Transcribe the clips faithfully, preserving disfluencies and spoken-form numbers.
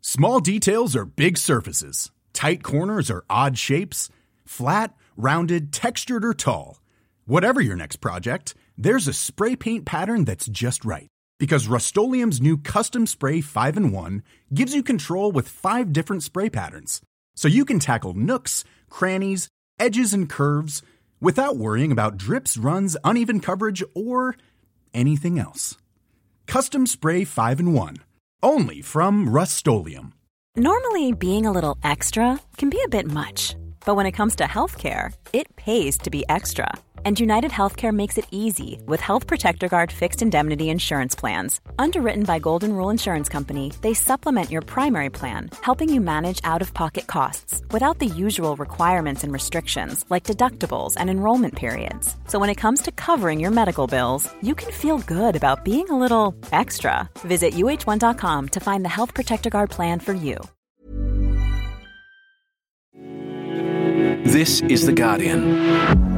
Small details are big surfaces. Tight corners are odd shapes. Flat, rounded, textured, or tall. Whatever your next project, there's a spray paint pattern that's just right. Because Rust-Oleum's new Custom Spray five in one gives you control with five different spray patterns. So you can tackle nooks, crannies, edges, and curves without worrying about drips, runs, uneven coverage, or anything else. Custom Spray five in one. Only from Rust-Oleum. Normally, being a little extra can be a bit much. But when it comes to healthcare, it pays to be extra. And United Healthcare makes it easy with Health Protector Guard fixed indemnity insurance plans. Underwritten by Golden Rule Insurance Company, they supplement your primary plan, helping you manage out-of-pocket costs without the usual requirements and restrictions like deductibles and enrollment periods. So when it comes to covering your medical bills, you can feel good about being a little extra. Visit U H one dot com to find the Health Protector Guard plan for you. This is The Guardian.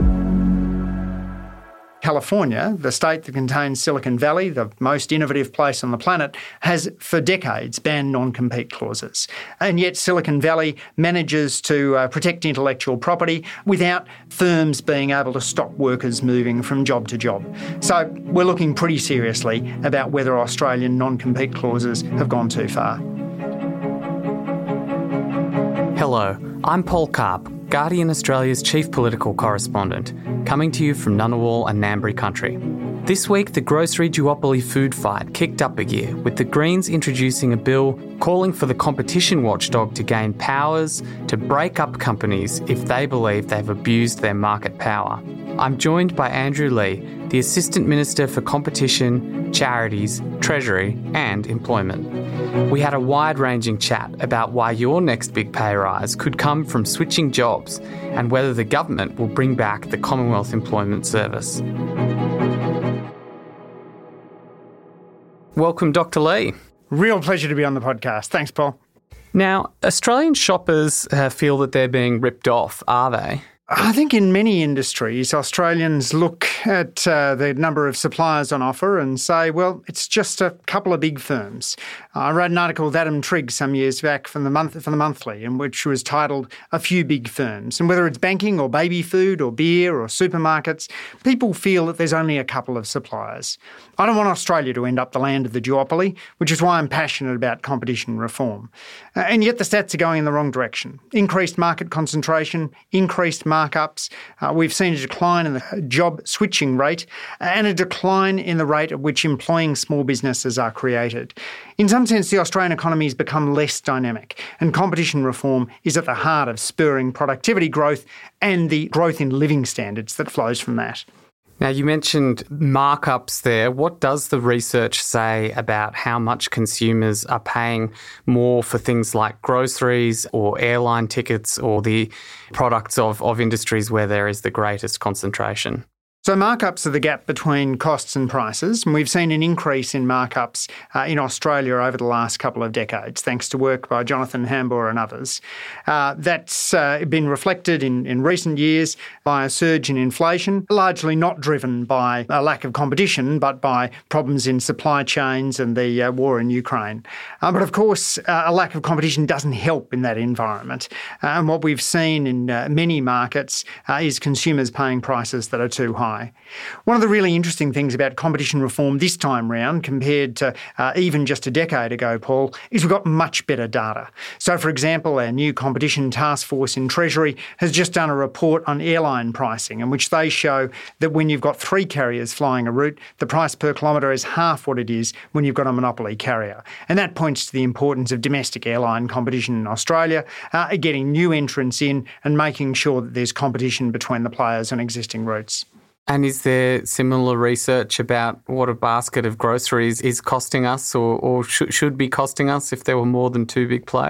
California, the state that contains Silicon Valley, the most innovative place on the planet, has for decades banned non-compete clauses. And yet Silicon Valley manages to uh, protect intellectual property without firms being able to stop workers moving from job to job. So we're looking pretty seriously about whether Australian non-compete clauses have gone too far. Hello, I'm Paul Karp, Guardian Australia's chief political correspondent, coming to you from Ngunnawal and Ngambri country. This week, the grocery duopoly food fight kicked up a gear, with the Greens introducing a bill calling for the competition watchdog to gain powers to break up companies if they believe they've abused their market power. I'm joined by Andrew Leigh, the Assistant Minister for Competition, Charities, Treasury and Employment. We had a wide-ranging chat about why your next big pay rise could come from switching jobs and whether the government will bring back the Commonwealth Employment Service. Welcome, Doctor Leigh. Real pleasure to be on the podcast. Thanks, Paul. Now, Australian shoppers uh, feel that they're being ripped off, are they? I think in many industries, Australians look at uh, the number of suppliers on offer and say, well, it's just a couple of big firms. I wrote an article with Adam Trigg some years back from the month from the Monthly, in which was titled "A Few Big Firms." And whether it's banking or baby food or beer or supermarkets, people feel that there's only a couple of suppliers. I don't want Australia to end up the land of the duopoly, which is why I'm passionate about competition reform. Uh, and yet the stats are going in the wrong direction. Increased market concentration, increased markups. Uh, we've seen a decline in the job switching rate and a decline in the rate at which employing small businesses are created. In some sense, the Australian economy has become less dynamic, and competition reform is at the heart of spurring productivity growth and the growth in living standards that flows from that. Now, you mentioned markups there. What does the research say about how much consumers are paying more for things like groceries or airline tickets or the products of, of industries where there is the greatest concentration? So markups are the gap between costs and prices, and we've seen an increase in markups uh, in Australia over the last couple of decades, thanks to work by Jonathan Hambauer and others. Uh, that's uh, been reflected in, in recent years by a surge in inflation, largely not driven by a lack of competition, but by problems in supply chains and the uh, war in Ukraine. Uh, but of course, uh, a lack of competition doesn't help in that environment. Uh, and what we've seen in uh, many markets uh, is consumers paying prices that are too high. One of the really interesting things about competition reform this time round, compared to uh, even just a decade ago, Paul, is we've got much better data. So, for example, our new competition task force in Treasury has just done a report on airline pricing, in which they show that when you've got three carriers flying a route, the price per kilometre is half what it is when you've got a monopoly carrier. And that points to the importance of domestic airline competition in Australia, uh, getting new entrants in and making sure that there's competition between the players on existing routes. And is there similar research about what a basket of groceries is costing us or, or sh- should be costing us if there were more than two big players?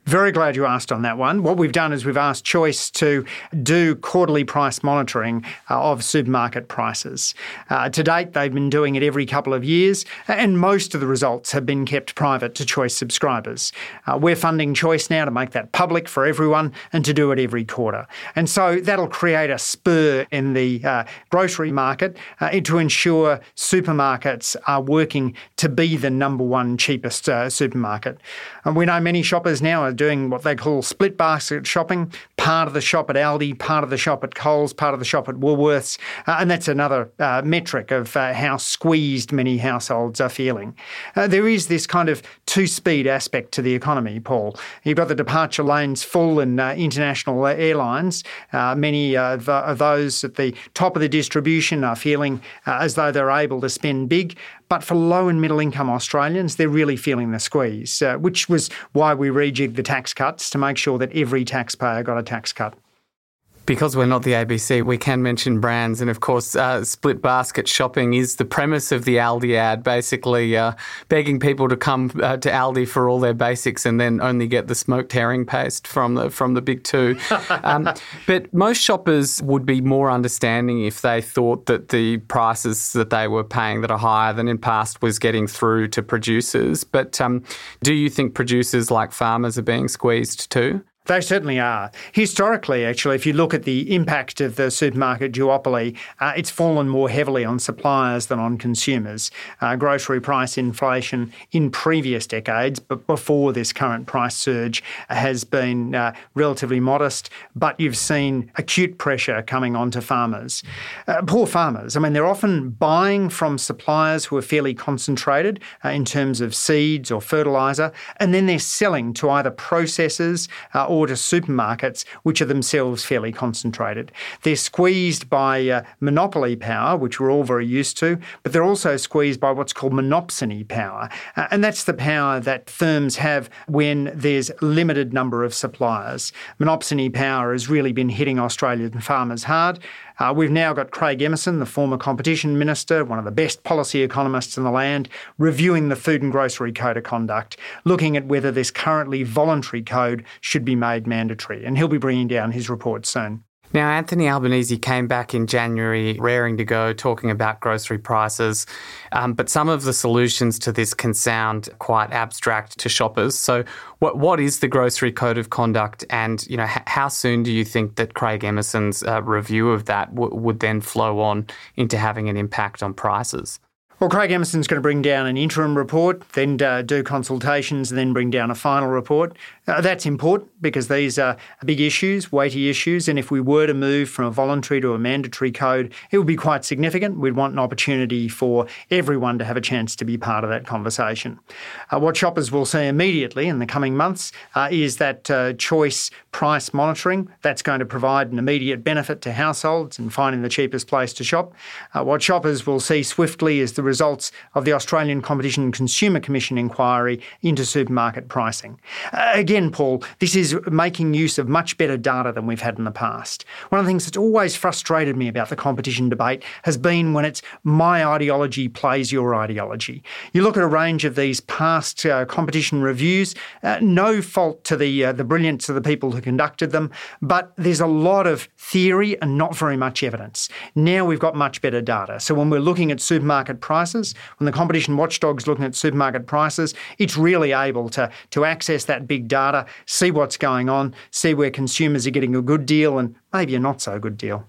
Very glad you asked on that one. What we've done is we've asked Choice to do quarterly price monitoring uh, of supermarket prices. Uh, to date, they've been doing it every couple of years, and most of the results have been kept private to Choice subscribers. Uh, we're funding Choice now to make that public for everyone and to do it every quarter. And so that'll create a spur in the uh, grocery market uh, to ensure supermarkets are working to be the number one cheapest uh, supermarket. And we know many shoppers now are doing what they call split basket shopping, part of the shop at Aldi, part of the shop at Coles, part of the shop at Woolworths, uh, and that's another uh, metric of uh, how squeezed many households are feeling. Uh, there is this kind of two-speed aspect to the economy, Paul. You've got the departure lanes full in uh, international airlines. Uh, many uh, of those at the top of the distribution are feeling uh, as though they're able to spend big. But for low and middle income Australians, they're really feeling the squeeze, uh, which was why we rejigged the tax cuts to make sure that every taxpayer got a tax cut. Because we're not the A B C, we can mention brands. And of course, uh, split basket shopping is the premise of the Aldi ad, basically uh, begging people to come uh, to Aldi for all their basics and then only get the smoked herring paste from the from the big two. um, but most shoppers would be more understanding if they thought that the prices that they were paying that are higher than in past was getting through to producers. But um, do you think producers like farmers are being squeezed too? They certainly are. Historically, actually, if you look at the impact of the supermarket duopoly, uh, it's fallen more heavily on suppliers than on consumers. Uh, grocery price inflation in previous decades, but before this current price surge, has been uh, relatively modest, but you've seen acute pressure coming onto farmers. Uh, poor farmers, I mean, they're often buying from suppliers who are fairly concentrated uh, in terms of seeds or fertiliser, and then they're selling to either processors uh, or to supermarkets, which are themselves fairly concentrated. They're squeezed by uh, monopoly power, which we're all very used to, but they're also squeezed by what's called monopsony power. Uh, and that's the power that firms have when there's limited number of suppliers. Monopsony power has really been hitting Australian farmers hard. Uh, we've now got Craig Emerson, the former competition minister, one of the best policy economists in the land, reviewing the Food and Grocery Code of Conduct, looking at whether this currently voluntary code should be made mandatory. And he'll be bringing down his report soon. Now, Anthony Albanese came back in January, raring to go, talking about grocery prices, um, but some of the solutions to this can sound quite abstract to shoppers. So what what is the Grocery Code of Conduct, and you know h- how soon do you think that Craig Emerson's uh, review of that w- would then flow on into having an impact on prices? Well, Craig Emerson's going to bring down an interim report, then uh, do consultations, and then bring down a final report. Uh, that's important because these are big issues, weighty issues, and if we were to move from a voluntary to a mandatory code, it would be quite significant. We'd want an opportunity for everyone to have a chance to be part of that conversation. Uh, what shoppers will see immediately in the coming months uh, is that uh, choice price monitoring. That's going to provide an immediate benefit to households in finding the cheapest place to shop. Uh, what shoppers will see swiftly is the results of the Australian Competition and Consumer Commission inquiry into supermarket pricing. Uh, again, Paul, this is making use of much better data than we've had in the past. One of the things that's always frustrated me about the competition debate has been when it's my ideology plays your ideology. You look at a range of these past uh, competition reviews, uh, no fault to the uh, the brilliance of the people who conducted them, but there's a lot of theory and not very much evidence. Now we've got much better data. So when we're looking at supermarket prices, when the competition watchdog's looking at supermarket prices, it's really able to, to access that big data, see what's going on, see where consumers are getting a good deal and maybe a not so good deal.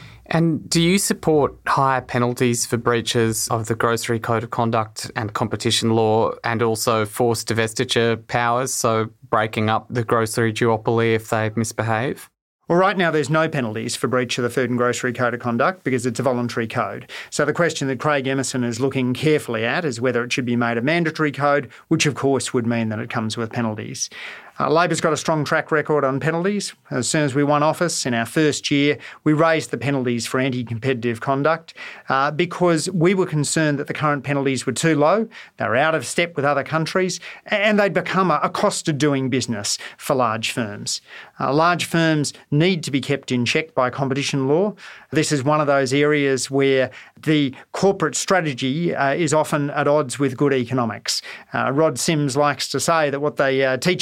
And do you support higher penalties for breaches of the Grocery Code of Conduct and competition law, and also forced divestiture powers, so breaking up the grocery duopoly if they misbehave? Well, right now there's no penalties for breach of the Food and Grocery Code of Conduct because it's a voluntary code. So the question that Craig Emerson is looking carefully at is whether it should be made a mandatory code, which of course would mean that it comes with penalties. Uh, Labor's got a strong track record on penalties. As soon as we won office in our first year, we raised the penalties for anti-competitive conduct uh, because we were concerned that the current penalties were too low, they were out of step with other countries, and they'd become a, a cost of doing business for large firms. Uh, large firms need to be kept in check by competition law. This is one of those areas where the corporate strategy uh, is often at odds with good economics. Uh, Rod Sims likes to say that what they uh, teach you in business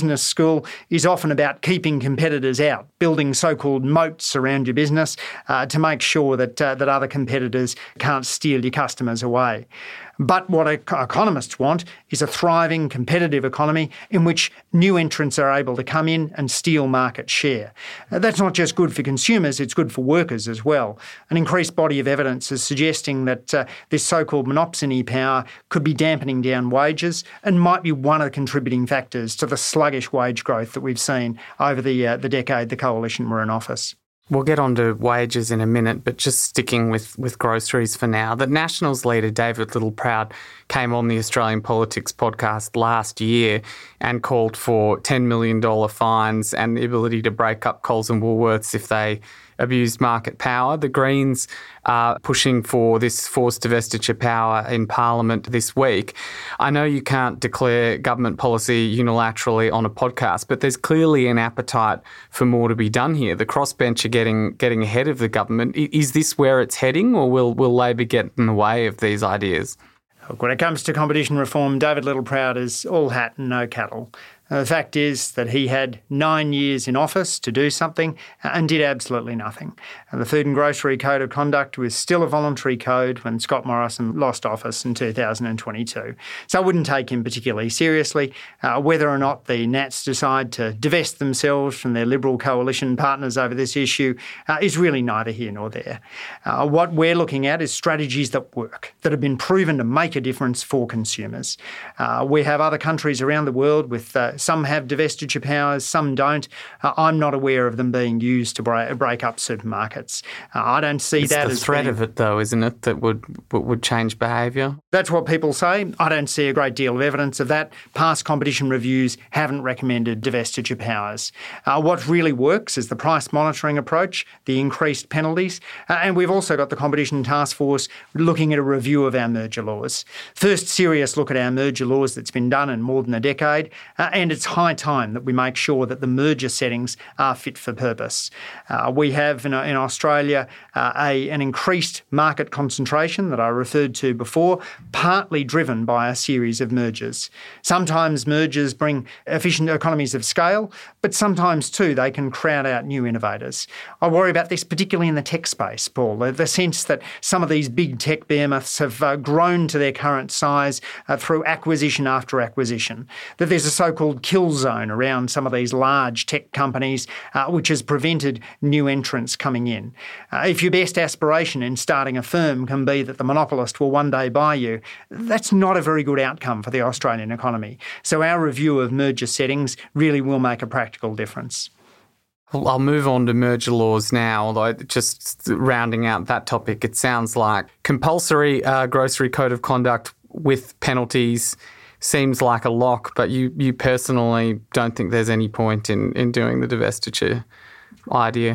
business school is often about keeping competitors out, building so-called moats around your business uh, to make sure that uh, that other competitors can't steal your customers away. But what economists want is a thriving, competitive economy in which new entrants are able to come in and steal market share. That's not just good for consumers, it's good for workers as well. An increased body of evidence is suggesting that uh, this so-called monopsony power could be dampening down wages and might be one of the contributing factors to the sluggish wage growth that we've seen over the, uh, the decade the Coalition were in office. We'll get on to wages in a minute, but just sticking with, with groceries for now. The Nationals leader, David Littleproud, came on the Australian Politics podcast last year and called for ten million dollars fines and the ability to break up Coles and Woolworths if they abused market power. The Greens are pushing for this forced divestiture power in Parliament this week. I know you can't declare government policy unilaterally on a podcast, but there's clearly an appetite for more to be done here. The crossbench are getting getting ahead of the government. Is this where it's heading, or will, will Labor get in the way of these ideas? When it comes to competition reform, David Littleproud is all hat and no cattle. The fact is that he had nine years in office to do something and did absolutely nothing. And the Food and Grocery Code of Conduct was still a voluntary code when Scott Morrison lost office in two thousand twenty-two. So I wouldn't take him particularly seriously. Uh, whether or not the Nats decide to divest themselves from their Liberal coalition partners over this issue uh, is really neither here nor there. Uh, what we're looking at is strategies that work, that have been proven to make a difference for consumers. Uh, we have other countries around the world with uh, some have divestiture powers, some don't. Uh, I'm not aware of them being used to break, break up supermarkets. Uh, I don't see it's that as... It's the threat being... of it, though, isn't it, that would would change behaviour? That's what people say. I don't see a great deal of evidence of that. Past competition reviews haven't recommended divestiture powers. Uh, what really works is the price monitoring approach, the increased penalties, uh, and we've also got the Competition Task Force looking at a review of our merger laws. First serious look at our merger laws that's been done in more than a decade, uh, and it's high time that we make sure that the merger settings are fit for purpose. Uh, we have in, in Australia uh, a, an increased market concentration that I referred to before, partly driven by a series of mergers. Sometimes mergers bring efficient economies of scale, but sometimes too they can crowd out new innovators. I worry about this particularly in the tech space, Paul, the, the sense that some of these big tech behemoths have uh, grown to their current size uh, through acquisition after acquisition, that there's a so-called kill zone around some of these large tech companies, uh, which has prevented new entrants coming in. Uh, if your best aspiration in starting a firm can be that the monopolist will one day buy you, that's not a very good outcome for the Australian economy. So our review of merger settings really will make a practical difference. Well, I'll move on to merger laws now, although just rounding out that topic, it sounds like compulsory uh, grocery code of conduct with penalties seems like a lock, but you, you personally don't think there's any point in, in doing the divestiture idea?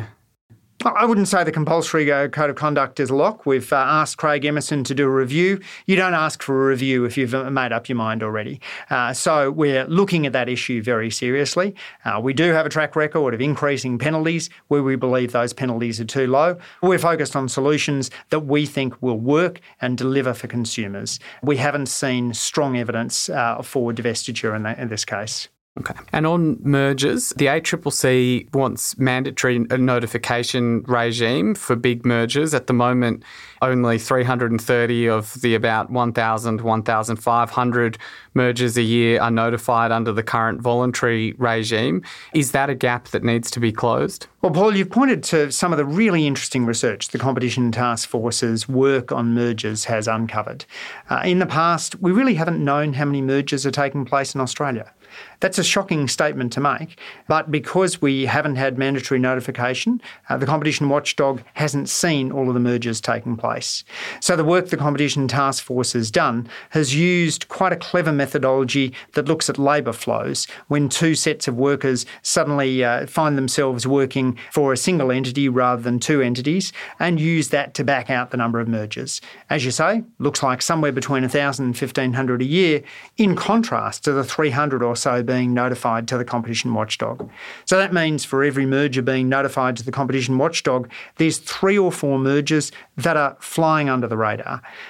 I wouldn't say the compulsory code of conduct is a lock. We've uh, asked Craig Emerson to do a review. You don't ask for a review if you've made up your mind already. Uh, so we're looking at that issue very seriously. Uh, we do have a track record of increasing penalties where we believe those penalties are too low. We're focused on solutions that we think will work and deliver for consumers. We haven't seen strong evidence uh, for divestiture in, that, in this case. Okay. And on mergers, the A C C C wants mandatory notification regime for big mergers. At the moment, only three hundred thirty of the about one thousand, one thousand five hundred mergers a year are notified under the current voluntary regime. Is that a gap that needs to be closed? Well, Paul, you've pointed to some of the really interesting research the Competition Task Force's work on mergers has uncovered. Uh, in the past, we really haven't known how many mergers are taking place in Australia. That's a shocking statement to make, but because we haven't had mandatory notification, uh, the competition watchdog hasn't seen all of the mergers taking place. So the work the Competition Task Force has done has used quite a clever methodology that looks at labour flows when two sets of workers suddenly uh, find themselves working for a single entity rather than two entities, and use that to back out the number of mergers. As you say, looks like somewhere between one thousand and fifteen hundred a year, in contrast to the three hundred or so being notified to the competition watchdog. So that means for every merger being notified to the competition watchdog, there's three or four mergers that are flying under the radar.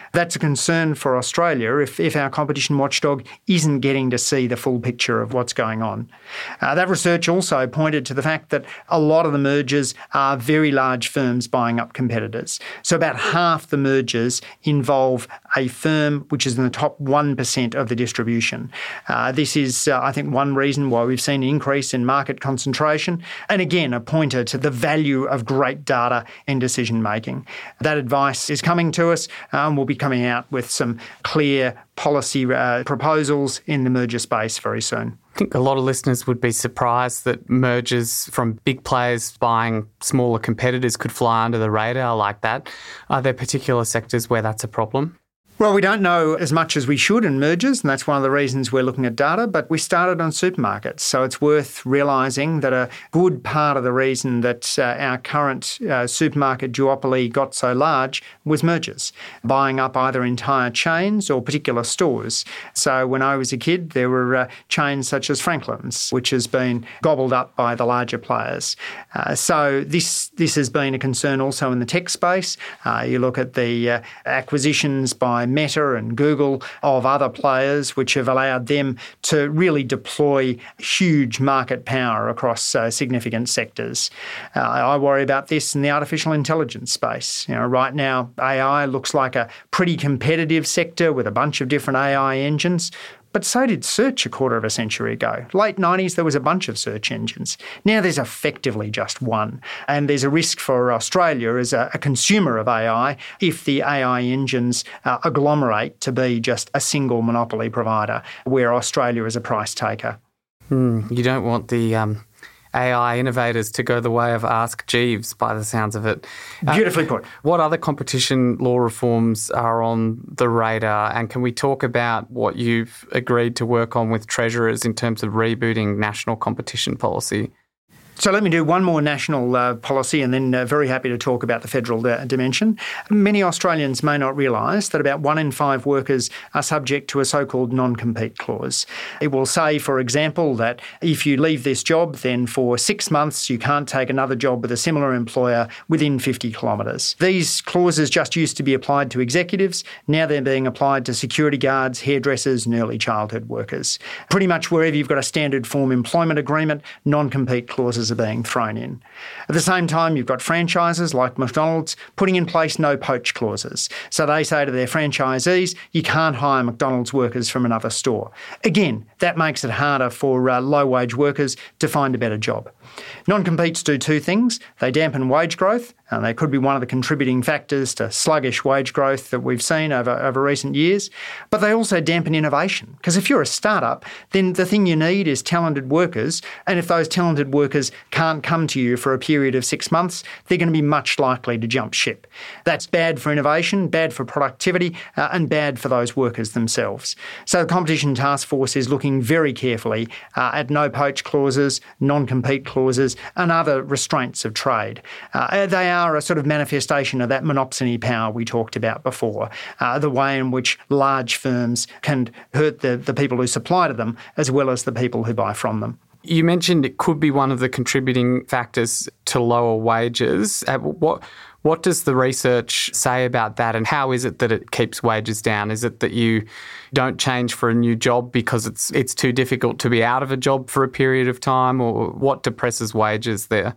That's a concern for Australia if, if our competition watchdog isn't getting to see the full picture of what's going on. Uh, that research also pointed to the fact that a lot of the mergers are very large firms buying up competitors. So about half the mergers involve a firm which is in the top one percent of the distribution. Uh, this is, uh, I think, one reason why we've seen an increase in market concentration, and again, a pointer to the value of great data in decision making. That advice is coming to us, and um, we'll be coming out with some clear policy uh, proposals in the merger space very soon. I think a lot of listeners would be surprised that mergers from big players buying smaller competitors could fly under the radar like that. Are there particular sectors where that's a problem? Well, we don't know as much as we should in mergers, and that's one of the reasons we're looking at data, but we started on supermarkets. So it's worth realising that a good part of the reason that uh, our current uh, supermarket duopoly got so large was mergers, buying up either entire chains or particular stores. So when I was a kid, there were uh, chains such as Franklin's, which has been gobbled up by the larger players. Uh, so this, this has been a concern also in the tech space. Uh, you look at the uh, acquisitions by Meta and Google of other players, which have allowed them to really deploy huge market power across uh, significant sectors. Uh, I worry about this in the artificial intelligence space. You know, right now, A I looks like a pretty competitive sector with a bunch of different A I engines. But so did search a quarter of a century ago. Late nineties, there was a bunch of search engines. Now there's effectively just one. And there's a risk for Australia as a, a consumer of A I if the A I engines uh, agglomerate to be just a single monopoly provider, where Australia is a price taker. Mm, you don't want the um, A I innovators to go the way of Ask Jeeves, by the sounds of it. Beautifully uh, put. What other competition law reforms are on the radar? And can we talk about what you've agreed to work on with treasurers in terms of rebooting national competition policy? So let me do one more national uh, policy and then uh, very happy to talk about the federal d- dimension. Many Australians may not realise that about one in five workers are subject to a so-called non-compete clause. It will say, for example, that if you leave this job, then for six months you can't take another job with a similar employer within fifty kilometres. These clauses just used to be applied to executives. Now they're being applied to security guards, hairdressers and early childhood workers. Pretty much wherever you've got a standard form employment agreement, non-compete clauses are being thrown in. At the same time, you've got franchises like McDonald's putting in place no poach clauses. So they say to their franchisees, you can't hire McDonald's workers from another store. Again, that makes it harder for uh, low-wage workers to find a better job. Non-competes do two things. They dampen wage growth, and they could be one of the contributing factors to sluggish wage growth that we've seen over, over recent years. But they also dampen innovation, because if you're a startup, then the thing you need is talented workers, and if those talented workers can't come to you for a period of six months, they're going to be much likely to jump ship. That's bad for innovation, bad for productivity, uh, and bad for those workers themselves. So the Competition Task Force is looking very carefully uh, at no-poach clauses, non-compete clauses, and other restraints of trade. Uh, they are a sort of manifestation of that monopsony power we talked about before, uh, the way in which large firms can hurt the, the people who supply to them as well as the people who buy from them. You mentioned it could be one of the contributing factors to lower wages. Uh, what what does the research say about that, and how is it that it keeps wages down? Is it that you don't change for a new job because it's it's too difficult to be out of a job for a period of time, or what depresses wages there?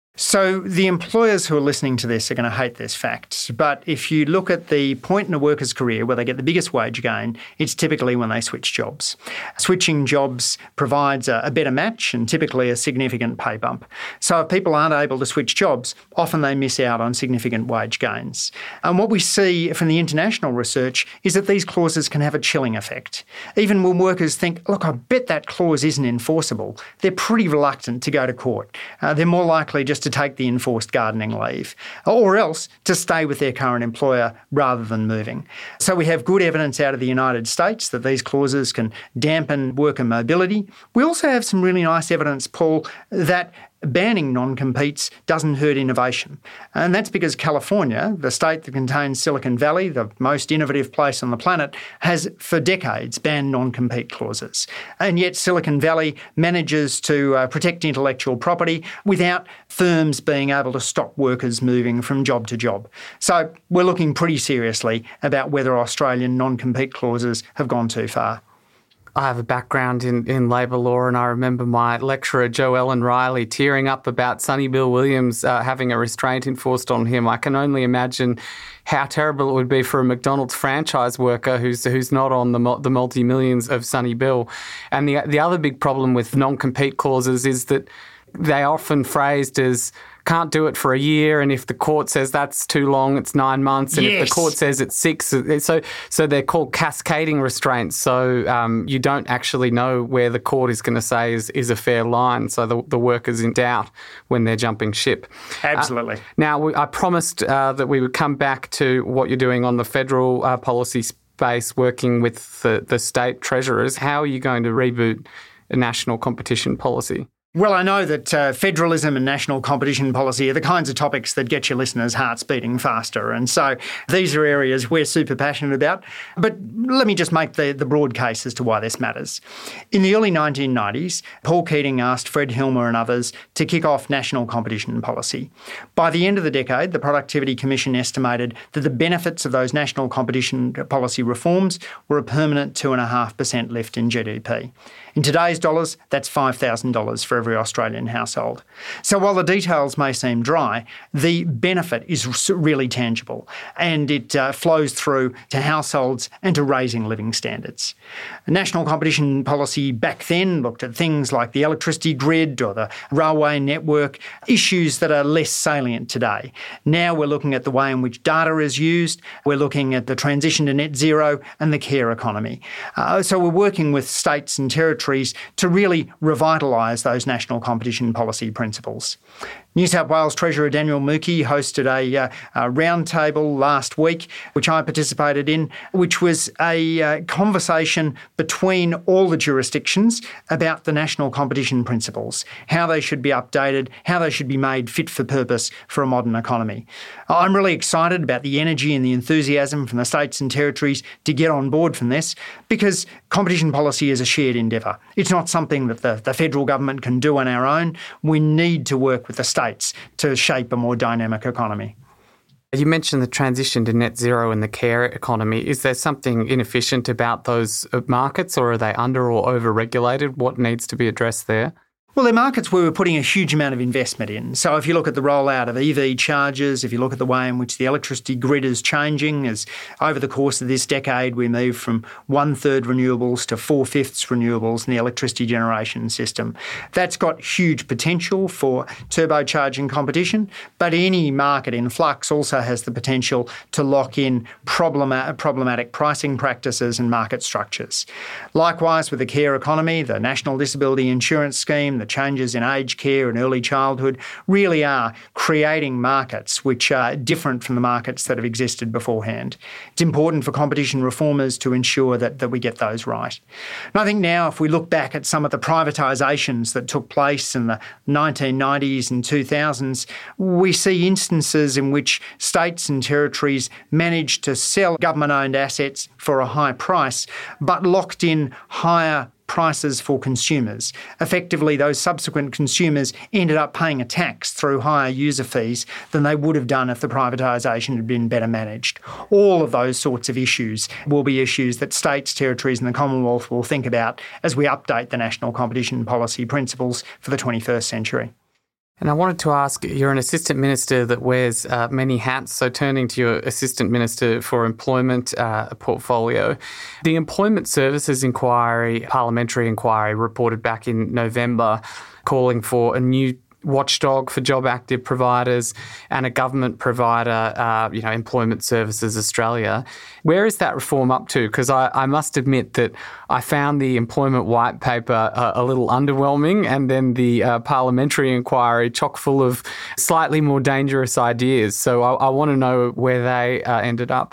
So the employers who are listening to this are going to hate this fact. But if you look at the point in a worker's career where they get the biggest wage gain, it's typically when they switch jobs. Switching jobs provides a, a better match and typically a significant pay bump. So if people aren't able to switch jobs, often they miss out on significant wage gains. And what we see from the international research is that these clauses can have a chilling effect. Even when workers think, look, I bet that clause isn't enforceable, they're pretty reluctant to go to court. Uh, they're more likely just to take the enforced gardening leave, or else to stay with their current employer rather than moving. So we have good evidence out of the United States that these clauses can dampen worker mobility. We also have some really nice evidence, Paul, that banning non-competes doesn't hurt innovation. And that's because California, the state that contains Silicon Valley, the most innovative place on the planet, has for decades banned non-compete clauses. And yet Silicon Valley manages to uh, protect intellectual property without firms being able to stop workers moving from job to job. So we're looking pretty seriously about whether Australian non-compete clauses have gone too far. I have a background in, in labour law, and I remember my lecturer, Jo Ellen Riley, tearing up about Sonny Bill Williams uh, having a restraint enforced on him. I can only imagine how terrible it would be for a McDonald's franchise worker who's who's not on the the multi-millions of Sonny Bill. And the the other big problem with non-compete clauses is that they are often phrased as can't do it for a year, and if the court says that's too long, it's nine months, and yes. if the court says it's six, so so they're called cascading restraints. So um, you don't actually know where the court is going to say is, is a fair line. So the, the worker's in doubt when they're jumping ship. Absolutely. Uh, now, we, I promised uh, that we would come back to what you're doing on the federal uh, policy space, working with the, the state treasurers. How are you going to reboot a national competition policy? Well, I know that uh, federalism and national competition policy are the kinds of topics that get your listeners' hearts beating faster. And so these are areas we're super passionate about. But let me just make the, the broad case as to why this matters. In the early nineteen nineties, Paul Keating asked Fred Hilmer and others to kick off national competition policy. By the end of the decade, the Productivity Commission estimated that the benefits of those national competition policy reforms were a permanent two point five percent lift in G D P. In today's dollars, that's five thousand dollars for every Australian household. So while the details may seem dry, the benefit is really tangible, and it uh, flows through to households and to raising living standards. National competition policy back then looked at things like the electricity grid or the railway network, issues that are less salient today. Now we're looking at the way in which data is used, we're looking at the transition to net zero and the care economy. Uh, so we're working with states and territories to really revitalise those national competition policy principles. New South Wales Treasurer Daniel Mookhey hosted a, uh, a roundtable last week, which I participated in, which was a uh, conversation between all the jurisdictions about the national competition principles, how they should be updated, how they should be made fit for purpose for a modern economy. I'm really excited about the energy and the enthusiasm from the states and territories to get on board from this, because competition policy is a shared endeavour. It's not something that the, the federal government can do on our own. We need to work with the states to shape a more dynamic economy. You mentioned the transition to net zero and the care economy. Is there something inefficient about those markets, or are they under or over-regulated? What needs to be addressed there? Well, they're markets where we're putting a huge amount of investment in. So if you look at the rollout of E V chargers, if you look at the way in which the electricity grid is changing, as over the course of this decade we move from one-third renewables to four-fifths renewables in the electricity generation system, that's got huge potential for turbocharging competition. But any market in flux also has the potential to lock in problema- problematic pricing practices and market structures. Likewise, with the care economy, the National Disability Insurance Scheme, the changes in aged care and early childhood really are creating markets which are different from the markets that have existed beforehand. It's important for competition reformers to ensure that, that we get those right. And I think now, if we look back at some of the privatisations that took place in the nineteen nineties and two thousands, we see instances in which states and territories managed to sell government-owned assets for a high price, but locked in higher prices for consumers. Effectively, those subsequent consumers ended up paying a tax through higher user fees than they would have done if the privatisation had been better managed. All of those sorts of issues will be issues that states, territories and the Commonwealth will think about as we update the national competition policy principles for the twenty-first century. And I wanted to ask, you're an assistant minister that wears uh, many hats, so turning to your assistant minister for employment uh, portfolio. The Employment Services Inquiry, parliamentary inquiry, reported back in November calling for a new watchdog for job active providers and a government provider, uh, you know, Employment Services Australia. Where is that reform up to? Because I, I must admit that I found the employment white paper uh, a little underwhelming, and then the uh, parliamentary inquiry chock full of slightly more dangerous ideas. So I, I want to know where they uh, ended up.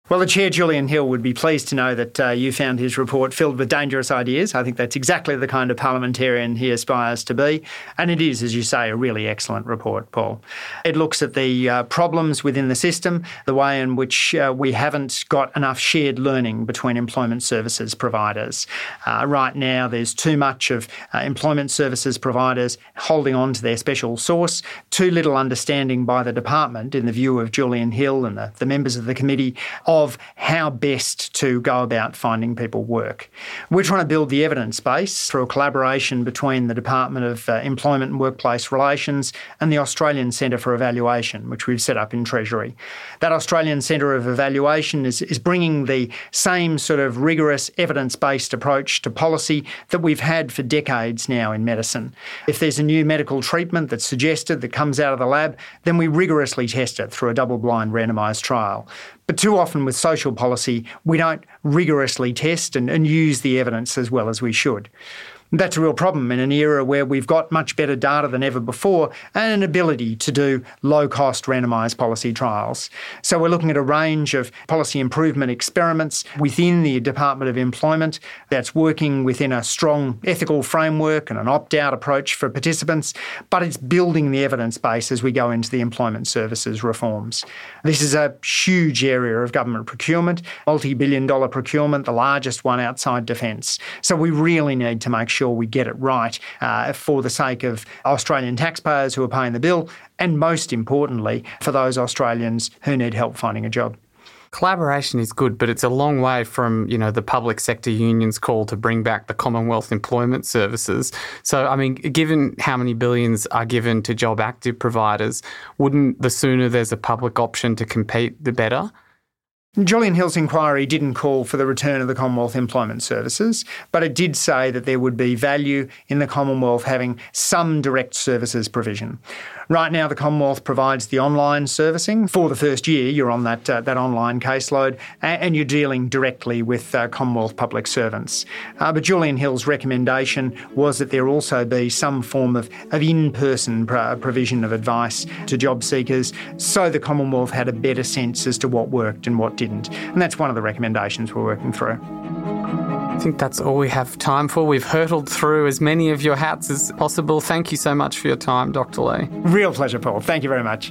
Well, the Chair, Julian Hill, would be pleased to know that uh, you found his report filled with dangerous ideas. I think that's exactly the kind of parliamentarian he aspires to be. And it is, as you say, a really excellent report, Paul. It looks at the uh, problems within the system, the way in which uh, we haven't got enough shared learning between employment services providers. Uh, right now, there's too much of uh, employment services providers holding on to their special sauce, too little understanding by the department, in the view of Julian Hill and the, the members of the committee, of how best to go about finding people work. We're trying to build the evidence base through a collaboration between the Department of uh, Employment and Workplace Relations and the Australian Centre for Evaluation, which we've set up in Treasury. That Australian Centre of Evaluation is, is bringing the same sort of rigorous evidence-based approach to policy that we've had for decades now in medicine. If there's a new medical treatment that's suggested that comes out of the lab, then we rigorously test it through a double-blind randomised trial. But too often with social policy, we don't rigorously test and, and use the evidence as well as we should. That's a real problem in an era where we've got much better data than ever before and an ability to do low-cost randomised policy trials. So we're looking at a range of policy improvement experiments within the Department of Employment that's working within a strong ethical framework and an opt-out approach for participants, but it's building the evidence base as we go into the employment services reforms. This is a huge area of government procurement, multi-billion dollar procurement, the largest one outside defence. So we really need to make sure sure we get it right uh, for the sake of Australian taxpayers who are paying the bill and, most importantly, for those Australians who need help finding a job. Collaboration is good, but it's a long way from, you know, the public sector union's call to bring back the Commonwealth Employment Services. So, I mean, given how many billions are given to job active providers, wouldn't the sooner there's a public option to compete, the better? Julian Hill's inquiry didn't call for the return of the Commonwealth Employment Services, but it did say that there would be value in the Commonwealth having some direct services provision. Right now, the Commonwealth provides the online servicing. For the first year, you're on that uh, that online caseload and, and you're dealing directly with uh, Commonwealth public servants. Uh, but Julian Hill's recommendation was that there also be some form of, of in-person pro- provision of advice to job seekers so the Commonwealth had a better sense as to what worked and what didn't. And that's one of the recommendations we're working through. I think that's all we have time for. We've hurtled through as many of your hats as possible. Thank you so much for your time, Doctor Lee. Real pleasure, Paul. Thank you very much.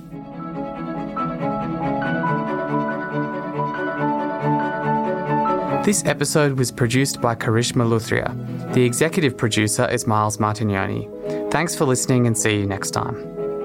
This episode was produced by Karishma Luthria. The executive producer is Miles Martignoni. Thanks for listening and see you next time.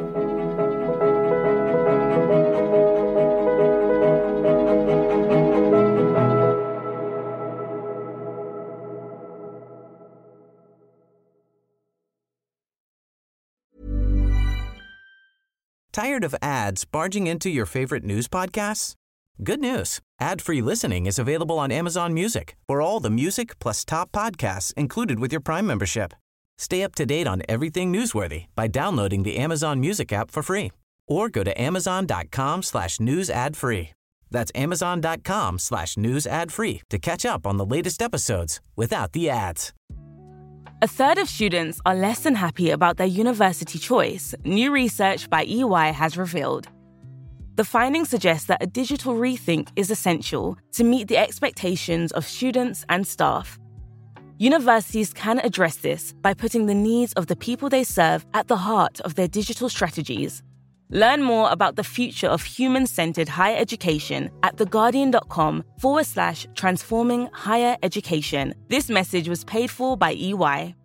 Tired of ads barging into your favorite news podcasts? Good news. Ad-free listening is available on Amazon Music for all the music plus top podcasts included with your Prime membership. Stay up to date on everything newsworthy by downloading the Amazon Music app for free or go to amazon.com slash news ad free. That's amazon.com slash news ad free to catch up on the latest episodes without the ads. A third of students are less than happy about their university choice, new research by E Y has revealed. The findings suggest that a digital rethink is essential to meet the expectations of students and staff. Universities can address this by putting the needs of the people they serve at the heart of their digital strategies. Learn more about the future of human-centered higher education at theguardian.com forward slash transforming higher education. This message was paid for by E Y.